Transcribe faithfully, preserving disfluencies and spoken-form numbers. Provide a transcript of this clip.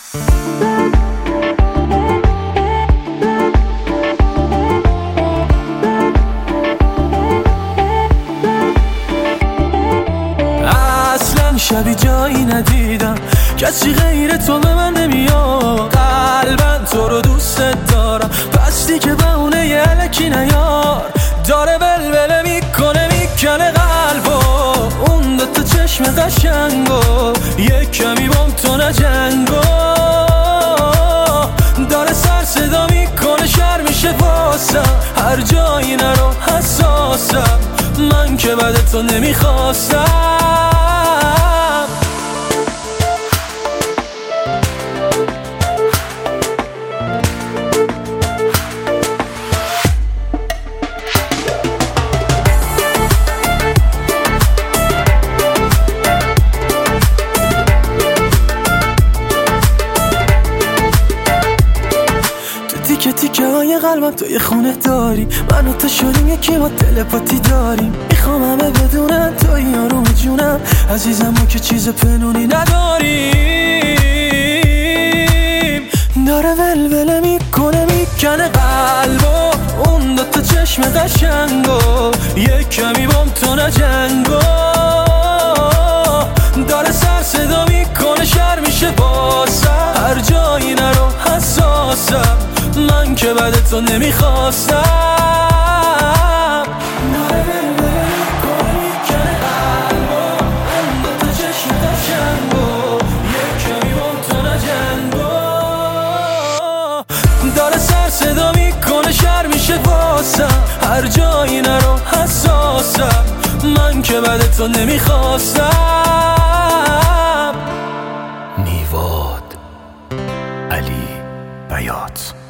شبی جایی ندیدم کسی غیر تو به من نمیاد، قلبم تو رو دوست دارم پس دیگه بهونه یه الکی نیار. داره بلبله میکنه میکنه قلبو اون دوتا چشم قشنگو، یه کمی بام تو نجنگو. داره سر صدا میکنه شر میشه واسم، هر جایی نرو حساسم، من که بعد تو نمیخواستم. تیکه تیکه های قلبم تو یه خونه داری، من و تو شدیم یکی با تلپاتی داریم. میخوام همه بدونن تو یارو جونم عزیزم، ما که چیز پنونی نداریم. داره ولوله میکنه میکنه قلبو اون دوتا چشم قشنگو، یه کمی بام تو نجنگو. داره سر صدا میکنه شر میشه باسم، هر جایی نرو حساسم، من که بعد تو نمیخواستم. داره بلبله میکنه میکنه قلبو اون دوتا چشم قشنگو، یه کمی بام تو نجنگو. داره سر صدا میکنه شر میشه واسم، هر جایی نرو حساسم، من که بعد تو نمیخواستم. نیواد علی بیات.